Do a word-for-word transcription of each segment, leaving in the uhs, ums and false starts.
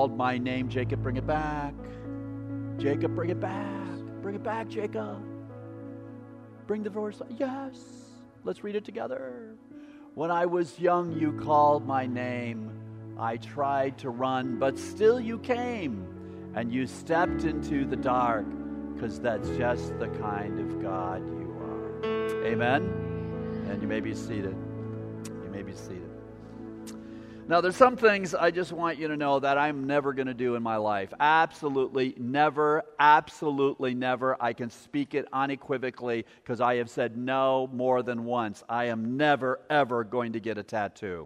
called my name. Jacob, bring it back. Jacob, bring it back. Bring it back, Jacob. Bring the verse. Yes. Let's read it together. When I was young, you called my name. I tried to run, but still you came. And you stepped into the dark, because that's just the kind of God you are. Amen? And you may be seated. You may be seated. Now, there's some things I just want you to know that I'm never going to do in my life. Absolutely never, absolutely never. I can speak it unequivocally because I have said no more than once. I am never, ever going to get a tattoo.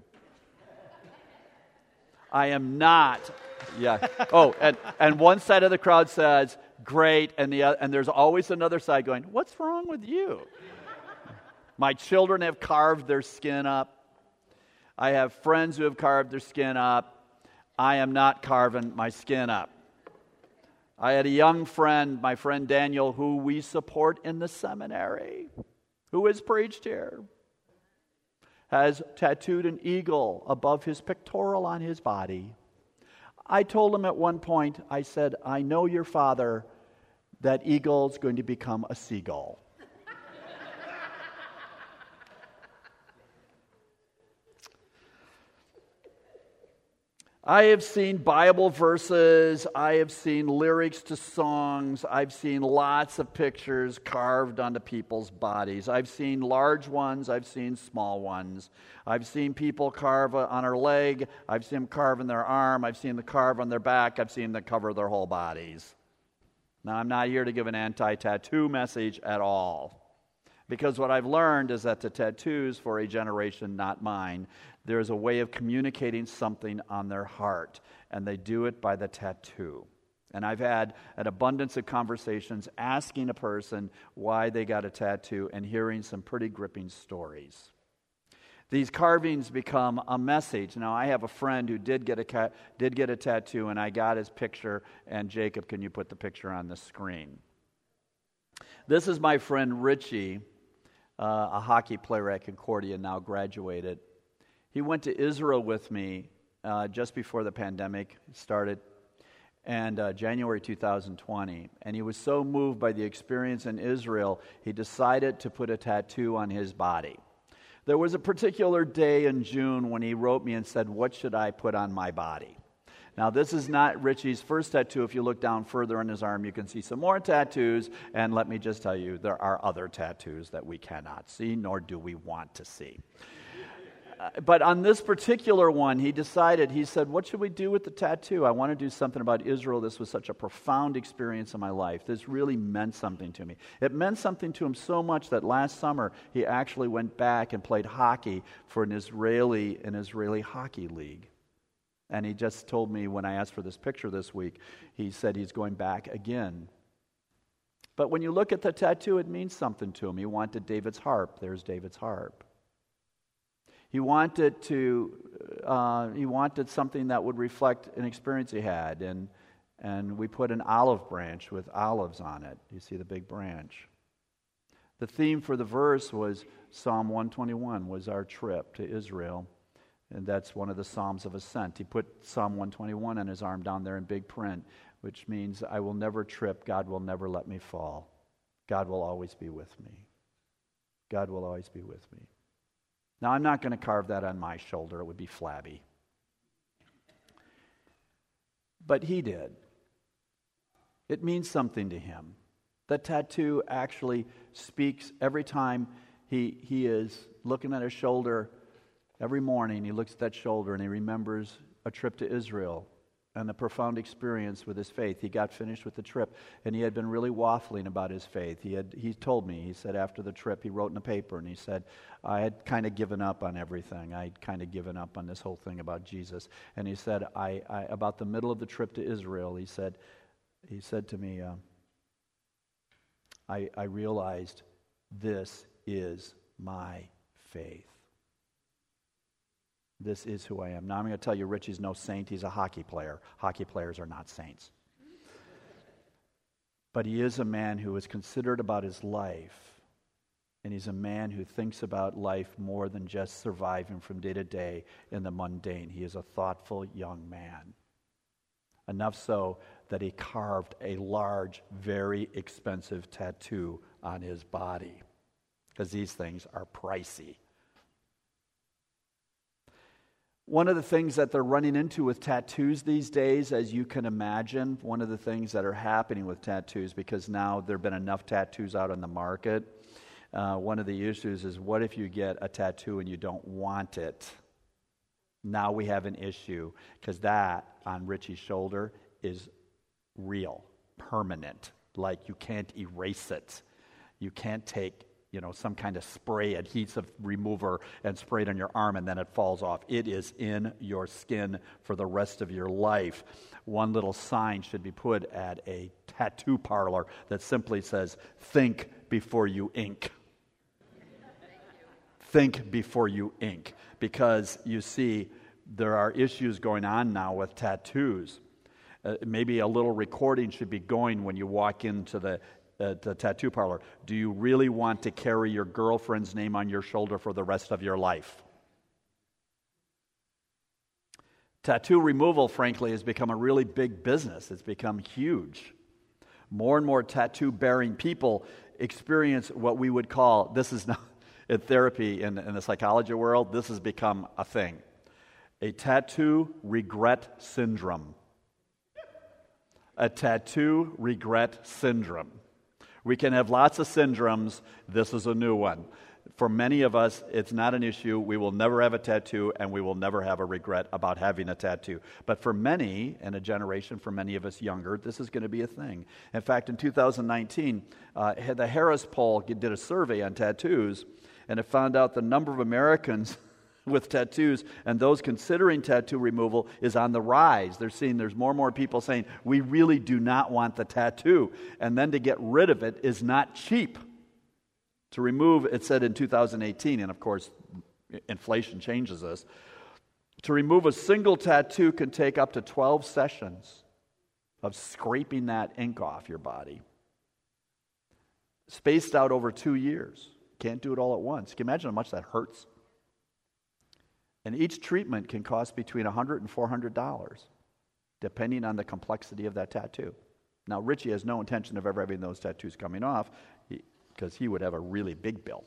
I am not. Yeah. Oh, and, and one side of the crowd says, great, and the other, and there's always another side going, what's wrong with you? My children have carved their skin up. I have friends who have carved their skin up. I am not carving my skin up. I had a young friend, my friend Daniel, who we support in the seminary, who has preached here, has tattooed an eagle above his pectoral on his body. I told him at one point, I said, I know your father, that eagle's going to become a seagull. I have seen Bible verses, I have seen lyrics to songs, I've seen lots of pictures carved onto people's bodies. I've seen large ones, I've seen small ones. I've seen people carve on their leg, I've seen them carve on their arm, I've seen them carve on their back, I've seen them cover their whole bodies. Now, I'm not here to give an anti-tattoo message at all. Because what I've learned is that the tattoos for a generation, not mine, there's a way of communicating something on their heart, and they do it by the tattoo. And I've had an abundance of conversations asking a person why they got a tattoo and hearing some pretty gripping stories. These carvings become a message. Now, I have a friend who did get a ca- did get a tattoo, and I got his picture, and Jacob, can you put the picture on the screen? This is my friend Richie, uh, a hockey player at Concordia, now graduated. He went to Israel with me uh, just before the pandemic started, and uh, January two thousand twenty. And he was so moved by the experience in Israel, he decided to put a tattoo on his body. There was a particular day in June when he wrote me and said, what should I put on my body? Now, this is not Richie's first tattoo. If you look down further on his arm, you can see some more tattoos. And let me just tell you, there are other tattoos that we cannot see, nor do we want to see. Uh, but on this particular one, he decided, he said, what should we do with the tattoo? I want to do something about Israel. This was such a profound experience in my life. This really meant something to me. It meant something to him so much that last summer, he actually went back and played hockey for an Israeli, an Israeli hockey league. And he just told me when I asked for this picture this week, he said he's going back again. But when you look at the tattoo, it means something to him. He wanted David's harp. There's David's harp. He wanted to. Uh, he wanted something that would reflect an experience he had, and and we put an olive branch with olives on it. You see the big branch. The theme for the verse was Psalm one twenty-one. Was our trip to Israel. And that's one of the Psalms of Ascent. He put Psalm one twenty-one on his arm down there in big print, which means I will never trip. God will never let me fall. God will always be with me. God will always be with me. Now, I'm not going to carve that on my shoulder. It would be flabby. But he did. It means something to him. The tattoo actually speaks every time he, he is looking at his shoulder. Every morning he looks at that shoulder and he remembers a trip to Israel and a profound experience with his faith. He got finished with the trip and he had been really waffling about his faith. He had he told me, he said after the trip, he wrote in a paper and he said, I had kind of given up on everything. I'd kind of given up on this whole thing about Jesus. And he said, I, I about the middle of the trip to Israel, he said, he said to me, uh, I, I realized this is my faith. This is who I am. Now I'm going to tell you, Richie's no saint. He's a hockey player. Hockey players are not saints. But he is a man who is considerate about his life. And he's a man who thinks about life more than just surviving from day to day in the mundane. He is a thoughtful young man. enough so that he carved a large, very expensive tattoo on his body, because these things are pricey. One of the things that they're running into with tattoos these days, as you can imagine, one of the things that are happening with tattoos, because now there have been enough tattoos out on the market, uh, one of the issues is, what if you get a tattoo and you don't want it? Now we have an issue, because that on Richie's shoulder is real, permanent. Like, you can't erase it. You can't take, you know, some kind of spray, adhesive remover, and spray it on your arm and then it falls off. It is in your skin for the rest of your life. One little sign should be put at a tattoo parlor that simply says, think before you ink. Think before you ink. Because, you see, there are issues going on now with tattoos. Uh, maybe a little recording should be going when you walk into the uh, the tattoo parlor. Do you really want to carry your girlfriend's name on your shoulder for the rest of your life? Tattoo removal, frankly, has become a really big business. It's become huge. More and more tattoo-bearing people experience what we would call, this is not in therapy, in, in the psychology world, this has become a thing. A tattoo regret syndrome. A tattoo regret syndrome. We can have lots of syndromes. This is a new one. For many of us, it's not an issue. We will never have a tattoo, and we will never have a regret about having a tattoo. But for many, in a generation, for many of us younger, this is going to be a thing. In fact, in two thousand nineteen, uh, the Harris Poll did a survey on tattoos, and it found out the number of Americans with tattoos and those considering tattoo removal is on the rise. They're seeing there's more and more people saying, we really do not want the tattoo. And then to get rid of it is not cheap. To remove, it said in two thousand eighteen, and of course, inflation changes this, to remove a single tattoo can take up to twelve sessions of scraping that ink off your body. Spaced out over two years. Can't do it all at once. Can you imagine how much that hurts? And each treatment can cost between one hundred dollars and four hundred dollars, depending on the complexity of that tattoo. Now, Richie has no intention of ever having those tattoos coming off, because he, he would have a really big bill.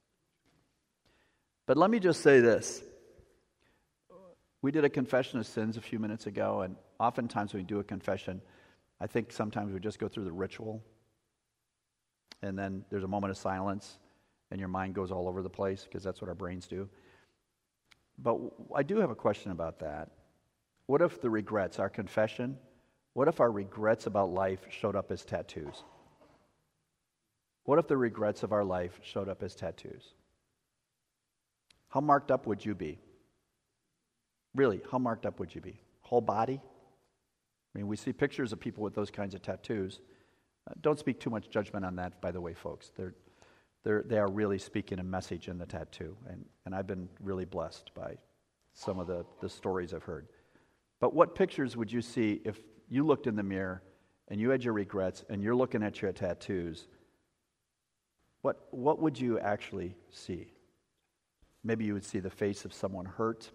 But let me just say this. We did a confession of sins a few minutes ago, and oftentimes when we do a confession, I think sometimes we just go through the ritual, and then there's a moment of silence, and your mind goes all over the place, because that's what our brains do. But I do have a question about that. What if the regrets, our confession, what if our regrets about life showed up as tattoos? What if the regrets of our life showed up as tattoos? How marked up would you be? Really, how marked up would you be? Whole body? I mean, we see pictures of people with those kinds of tattoos. Uh, don't speak too much judgment on that, by the way, folks. They're They're, they are really speaking a message in the tattoo, and, and I've been really blessed by some of the, the stories I've heard. But what pictures would you see if you looked in the mirror and you had your regrets and you're looking at your tattoos? What, what would you actually see? Maybe you would see the face of someone hurt.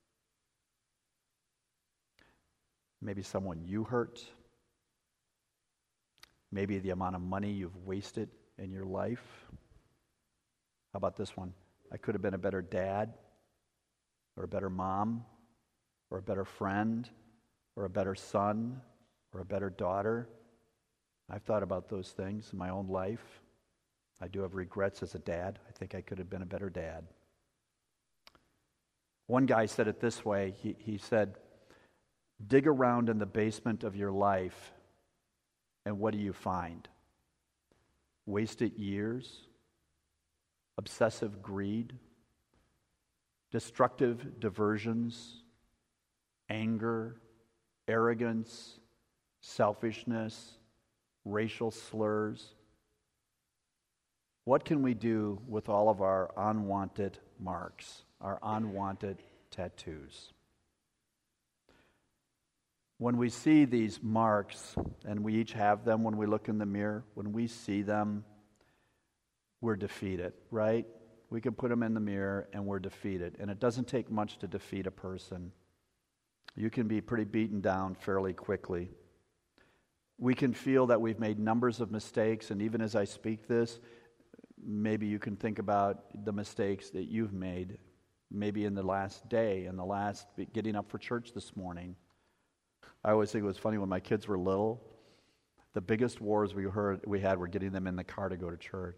Maybe someone you hurt. Maybe the amount of money you've wasted in your life. How about this one? I could have been a better dad, or a better mom, or a better friend, or a better son, or a better daughter. I've thought about those things in my own life. I do have regrets as a dad. I think I could have been a better dad. One guy said it this way. He, he said, dig around in the basement of your life, and what do you find? Wasted years, obsessive greed, destructive diversions, anger, arrogance, selfishness, racial slurs. What can we do with all of our unwanted marks, our unwanted tattoos? When we see these marks, and we each have them when we look in the mirror, when we see them, we're defeated, right? We can put them in the mirror and we're defeated. And it doesn't take much to defeat a person. You can be pretty beaten down fairly quickly. We can feel that we've made numbers of mistakes, and even as I speak this, maybe you can think about the mistakes that you've made, maybe in the last day, in the last getting up for church this morning. I always think it was funny when my kids were little, the biggest wars we heard we had were getting them in the car to go to church.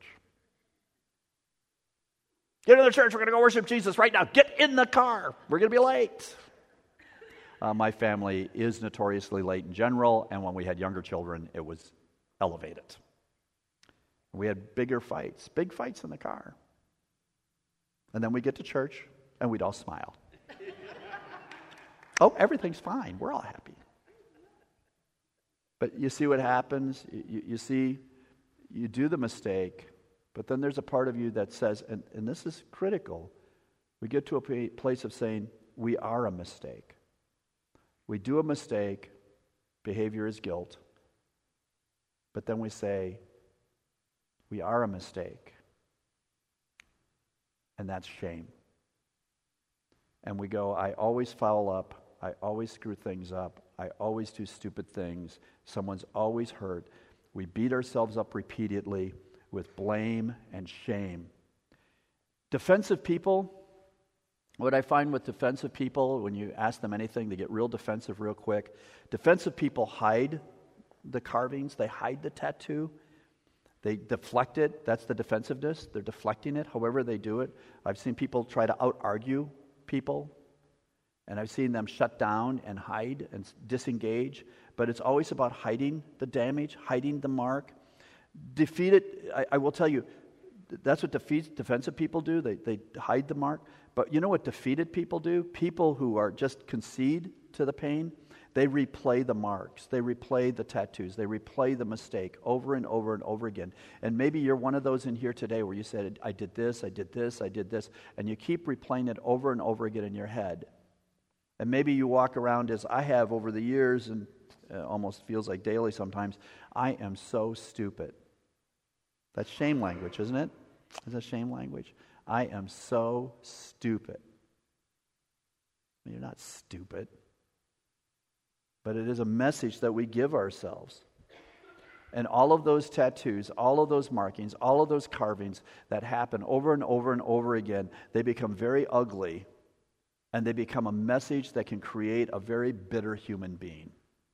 Get in the church, we're going to go worship Jesus right now. Get in the car, we're going to be late. Uh, my family is notoriously late in general, and when we had younger children, it was elevated. We had bigger fights, big fights in the car. And then we get to church, and we'd all smile. Oh, everything's fine. We're all happy. But you see what happens? You, you see, you do the mistake, but then there's a part of you that says, and, and this is critical, we get to a place of saying, we are a mistake. We do a mistake, behavior is guilt, but then we say, we are a mistake, and that's shame. And we go, I always foul up, I always screw things up, I always do stupid things, someone's always hurt. We beat ourselves up repeatedly with blame and shame. Defensive people, what I find with defensive people, when you ask them anything, they get real defensive real quick. Defensive people hide the carvings, they hide the tattoo, they deflect it. That's the defensiveness. They're deflecting it, however they do it. I've seen people try to out-argue people, and I've seen them shut down and hide and disengage, but it's always about hiding the damage, hiding the mark. Defeated, I, I will tell you, that's what defeat, defensive people do. They, they hide the mark. But you know what defeated people do? People who are just concede to the pain, they replay the marks. They replay the tattoos. They replay the mistake over and over and over again. And maybe you're one of those in here today where you said, I did this, I did this, I did this, and you keep replaying it over and over again in your head. And maybe you walk around as I have over the years, and it almost feels like daily sometimes, I am so stupid. That's shame language, isn't it? Is that shame language? I am so stupid. You're not stupid. But it is a message that we give ourselves. And all of those tattoos, all of those markings, all of those carvings that happen over and over and over again, they become very ugly, and they become a message that can create a very bitter human being.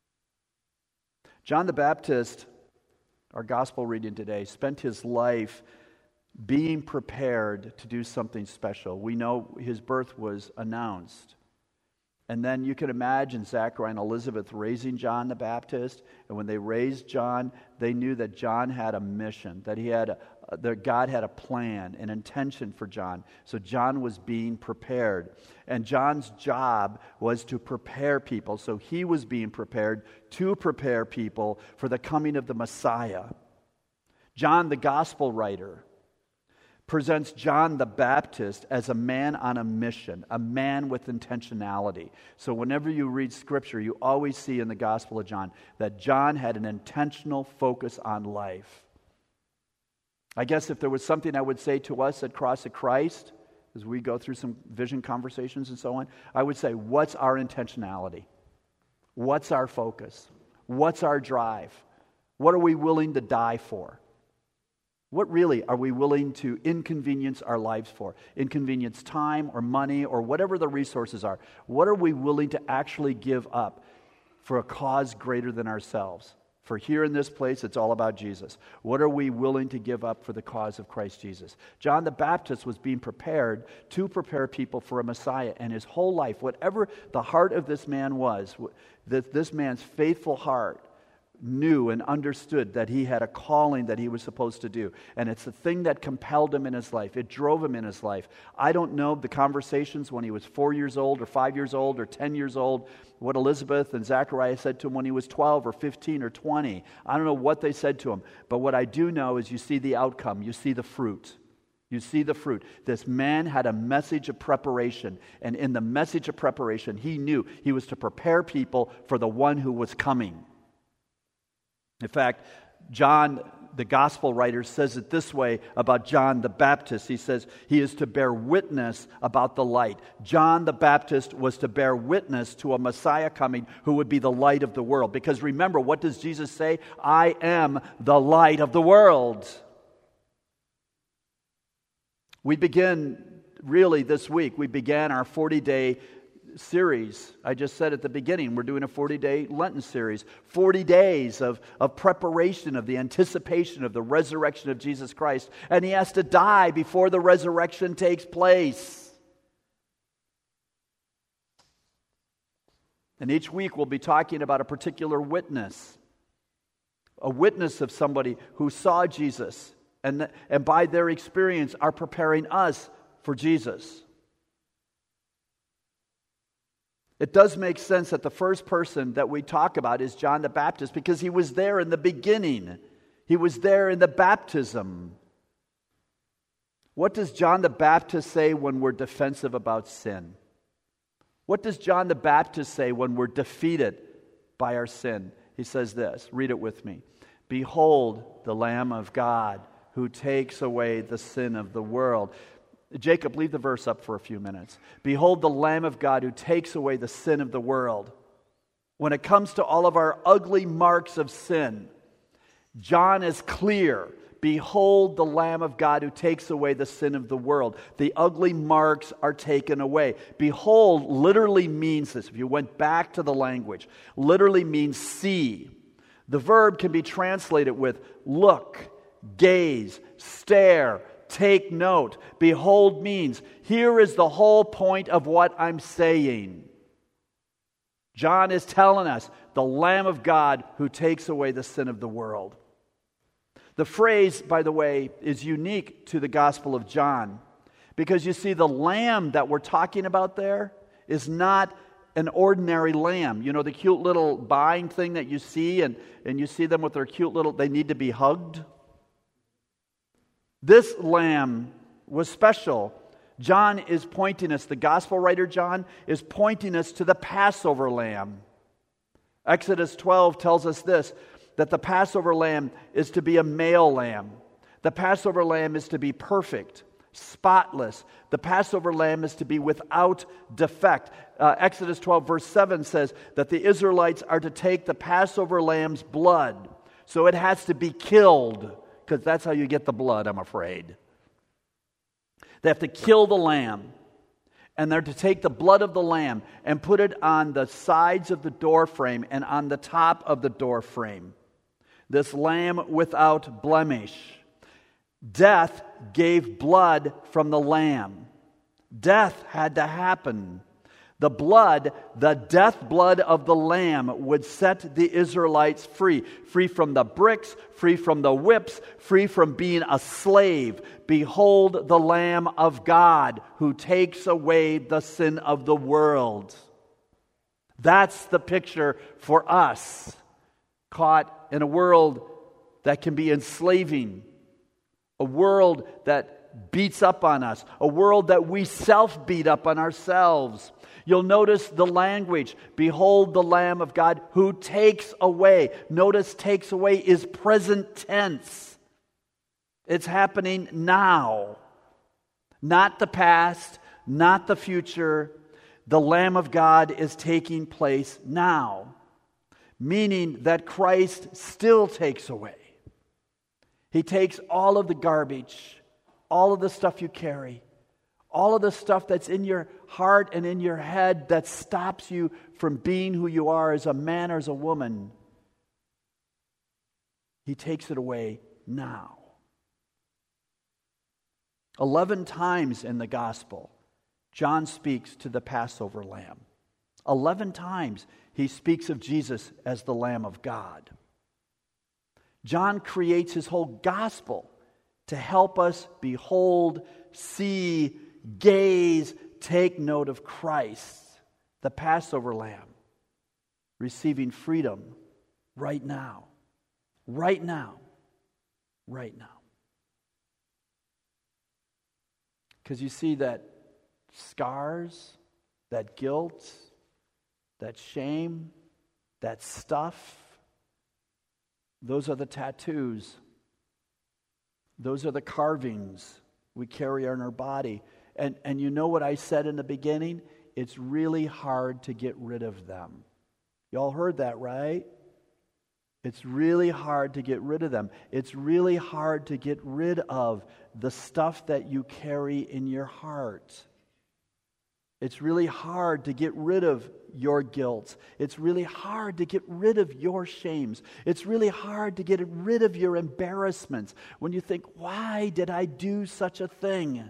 John the Baptist, our gospel reading today, spent his life being prepared to do something special. We know his birth was announced. And then you can imagine Zachariah and Elizabeth raising John the Baptist. And when they raised John, they knew that John had a mission, that he had, a, that God had a plan, an intention for John. So John was being prepared. And John's job was to prepare people. So he was being prepared to prepare people for the coming of the Messiah. John, the gospel writer, presents John the Baptist as a man on a mission, a man with intentionality. So whenever you read Scripture, you always see in the Gospel of John that John had an intentional focus on life. I guess if there was something I would say to us at Cross of Christ, as we go through some vision conversations and so on, I would say, what's our intentionality? What's our focus? What's our drive? What are we willing to die for? What really are we willing to inconvenience our lives for? Inconvenience time or money or whatever the resources are. What are we willing to actually give up for a cause greater than ourselves? For here in this place, it's all about Jesus. What are we willing to give up for the cause of Christ Jesus? John the Baptist was being prepared to prepare people for a Messiah. And his whole life, whatever the heart of this man was, this man's faithful heart, knew and understood that he had a calling that he was supposed to do. And it's the thing that compelled him in his life. It drove him in his life. I don't know the conversations when he was four years old or five years old or ten years old, what Elizabeth and Zachariah said to him when he was twelve or fifteen or twenty. I don't know what they said to him. But what I do know is you see the outcome. You see the fruit. You see the fruit. This man had a message of preparation. And in the message of preparation, he knew he was to prepare people for the one who was coming. In fact, John the gospel writer, says it this way about John the Baptist. He says he is to bear witness about the light. John the Baptist was to bear witness to a Messiah coming who would be the light of the world. Because remember, what does Jesus say? I am the light of the world. We begin, really this week, we began our forty-day series. I just said at the beginning, we're doing a forty-day Lenten series. forty days of, of preparation, of the anticipation of the resurrection of Jesus Christ. And he has to die before the resurrection takes place. And each week we'll be talking about a particular witness. A witness of somebody who saw Jesus and, and by their experience are preparing us for Jesus. It does make sense that the first person that we talk about is John the Baptist because he was there in the beginning. He was there in the baptism. What does John the Baptist say when we're defensive about sin? What does John the Baptist say when we're defeated by our sin? He says this, read it with me. Behold the Lamb of God who takes away the sin of the world. Jacob, leave the verse up for a few minutes. Behold the Lamb of God who takes away the sin of the world. When it comes to all of our ugly marks of sin, John is clear. Behold the Lamb of God who takes away the sin of the world. The ugly marks are taken away. Behold literally means this. If you went back to the language, literally means see. The verb can be translated with look, gaze, stare, take note. Behold means, here is the whole point of what I'm saying. John is telling us, the Lamb of God who takes away the sin of the world. The phrase, by the way, is unique to the Gospel of John. Because you see, the lamb that we're talking about there is not an ordinary lamb. You know, the cute little buying thing that you see, and, and you see them with their cute little, they need to be hugged. This lamb was special. John is pointing us, the gospel writer John is pointing us to the Passover lamb. Exodus twelve tells us this, that the Passover lamb is to be a male lamb. The Passover lamb is to be perfect, spotless. The Passover lamb is to be without defect. Uh, Exodus twelve verse seven says that the Israelites are to take the Passover lamb's blood. So it has to be killed. Because that's how you get the blood, I'm afraid. They have to kill the lamb. And they're to take the blood of the lamb and put it on the sides of the door frame and on the top of the door frame. This lamb without blemish. Death gave blood from the lamb. Death had to happen. The blood, the death blood of the lamb would set the Israelites free. Free from the bricks, free from the whips, free from being a slave. Behold the Lamb of God who takes away the sin of the world. That's the picture for us, caught in a world that can be enslaving. A world that beats up on us. A world that we self-beat up on ourselves. You'll notice the language. Behold the Lamb of God who takes away. Notice takes away is present tense. It's happening now. Not the past, not the future. The Lamb of God is taking place now. Meaning that Christ still takes away. He takes all of the garbage, all of the stuff you carry, all of the stuff that's in your heart and in your head that stops you from being who you are as a man or as a woman. He takes it away now. Eleven times in the gospel, John speaks to the Passover lamb. Eleven times he speaks of Jesus as the Lamb of God. John creates his whole gospel to help us behold, see, gaze, take note of Christ, the Passover lamb, receiving freedom right now. Right now. Right now. Because you see that scars, that guilt, that shame, that stuff, those are the tattoos Those are the carvings we carry on our body. And, and you know what I said in the beginning? It's really hard to get rid of them. Y'all heard that, right? It's really hard to get rid of them. It's really hard to get rid of the stuff that you carry in your heart. It's really hard to get rid of your guilt. It's really hard to get rid of your shames. It's really hard to get rid of your embarrassments when you think, why did I do such a thing?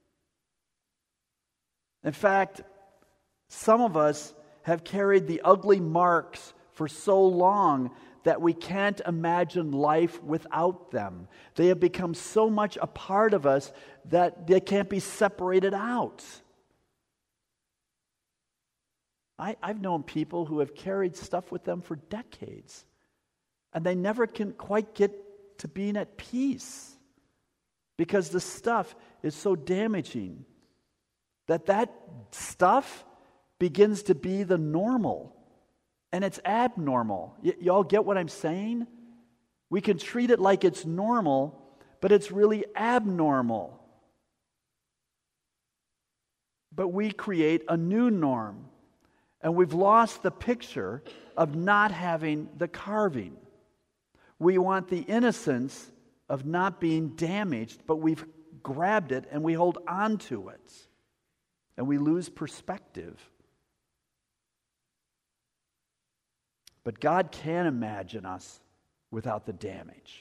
In fact, some of us have carried the ugly marks for so long that we can't imagine life without them. They have become so much a part of us that they can't be separated out. I, I've known people who have carried stuff with them for decades, and they never can quite get to being at peace because the stuff is so damaging that that stuff begins to be the normal. And it's abnormal. Y- y'all get what I'm saying? We can treat it like it's normal, but it's really abnormal. But we create a new norm. And we've lost the picture of not having the carving. We want the innocence of not being damaged, but we've grabbed it and we hold on to it. And we lose perspective. But God can imagine us without the damage.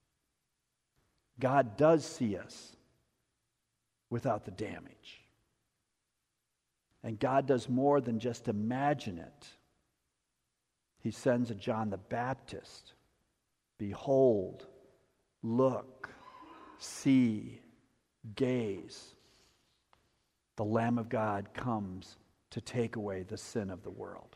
God does see us without the damage. And God does more than just imagine it. He sends a John the Baptist. Behold, look, see, gaze. The Lamb of God comes to take away the sin of the world.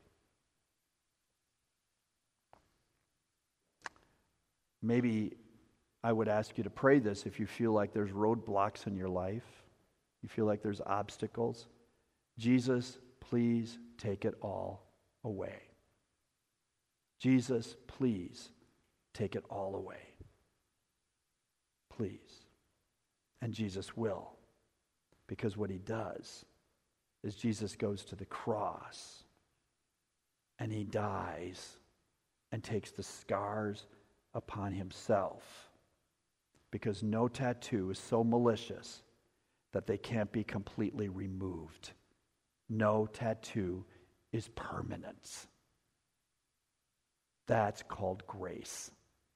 Maybe I would ask you to pray this if you feel like there's roadblocks in your life. You feel like there's obstacles. Jesus, please take it all away. Jesus, please take it all away. Please. And Jesus will. Because what he does is Jesus goes to the cross and he dies and takes the scars upon himself, because no tattoo is so malicious that they can't be completely removed. No tattoo is permanent. That's called grace.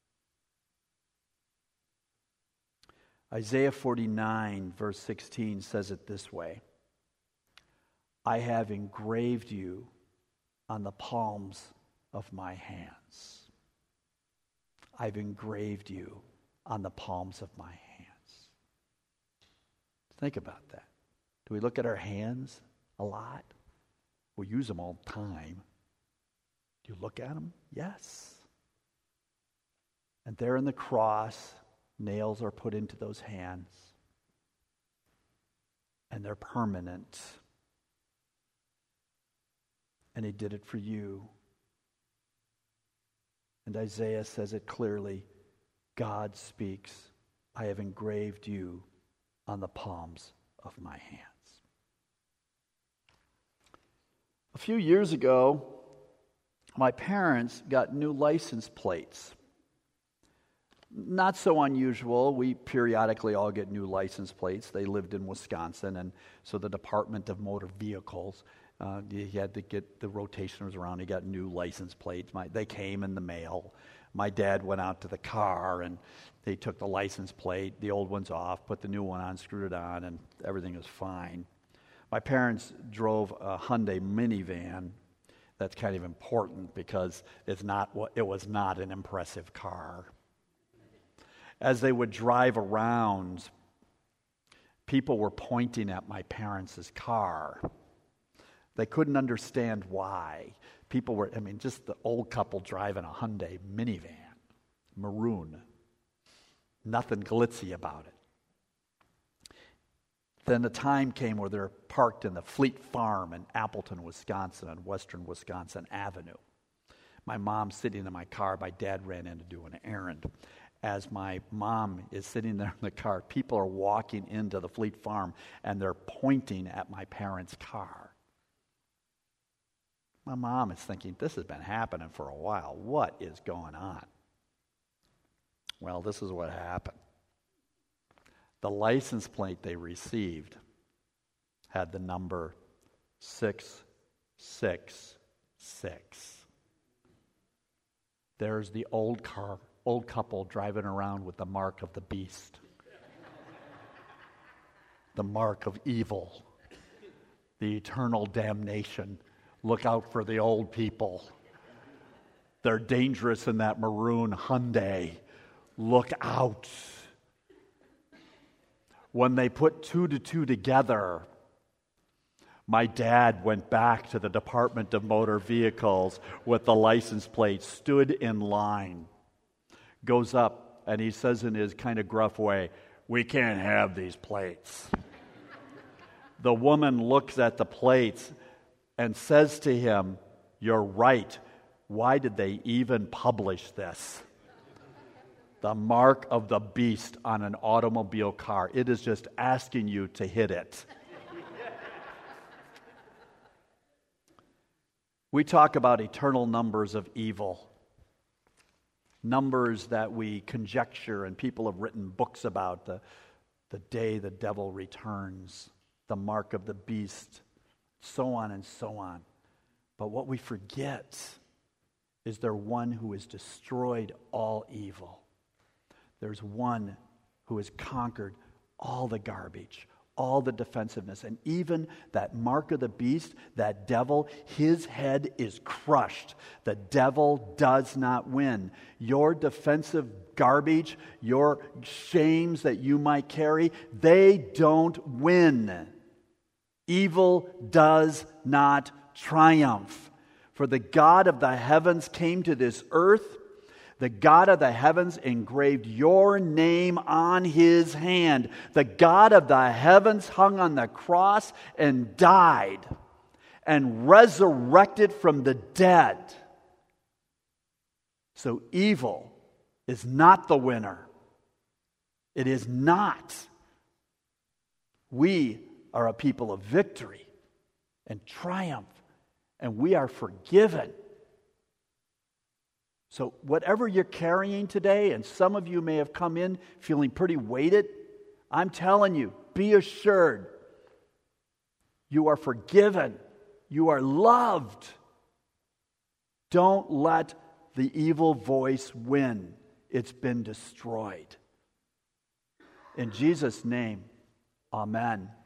Isaiah forty-nine, verse sixteen says it this way: I have engraved you on the palms of my hands. I've engraved you on the palms of my hands. Think about that. Do we look at our hands a lot? We use them all the time. Do you look at them? Yes. And there in the cross, nails are put into those hands. And they're permanent. And he did it for you. And Isaiah says it clearly. God speaks, I have engraved you on the palms of my hands. A few years ago, my parents got new license plates. Not so unusual. We periodically all get new license plates. They lived in Wisconsin, and so the Department of Motor Vehicles, uh, he had to get the rotationers around. He got new license plates. My, they came in the mail. My dad went out to the car, and they took the license plate, the old one's off, put the new one on, screwed it on, and everything was fine. My parents drove a Hyundai minivan. That's kind of important because it's not it was not an impressive car. As they would drive around, people were pointing at my parents' car. They couldn't understand why. People were, I mean, just the old couple driving a Hyundai minivan, maroon. Nothing glitzy about it. Then the time came where they're parked in the Fleet Farm in Appleton, Wisconsin, on Western Wisconsin Avenue. My mom's sitting in my car. My dad ran in to do an errand. as my mom is sitting there in the car, people are walking into the Fleet Farm and they're pointing at my parents' car. My mom is thinking, this has been happening for a while. What is going on? Well, this is what happened. The license plate they received had the number six six six. There's the old car, old couple driving around with the mark of the beast. The mark of evil. The eternal damnation. Look out for the old people. They're dangerous in that maroon Hyundai. Look out. When they put two to two together, my dad went back to the Department of Motor Vehicles with the license plate, stood in line, goes up, and he says in his kind of gruff way, "We can't have these plates." The woman looks at the plates and says to him, "You're right. Why did they even publish this?" The mark of the beast on an automobile car. It is just asking you to hit it. We talk about eternal numbers of evil. Numbers that we conjecture and people have written books about. The, the day the devil returns. The mark of the beast. So on and so on. But what we forget is there one who has destroyed all evil. There's one who has conquered all the garbage, all the defensiveness, and even that mark of the beast, that devil, his head is crushed. The devil does not win. Your defensive garbage, your shames that you might carry, they don't win. Evil does not triumph. For the God of the heavens came to this earth. The God of the heavens engraved your name on his hand. The God of the heavens hung on the cross and died and resurrected from the dead. So evil is not the winner. It is not. We are a people of victory and triumph, and we are forgiven. So whatever you're carrying today, and some of you may have come in feeling pretty weighted, I'm telling you, be assured, you are forgiven. You are loved. Don't let the evil voice win. It's been destroyed. In Jesus' name, amen.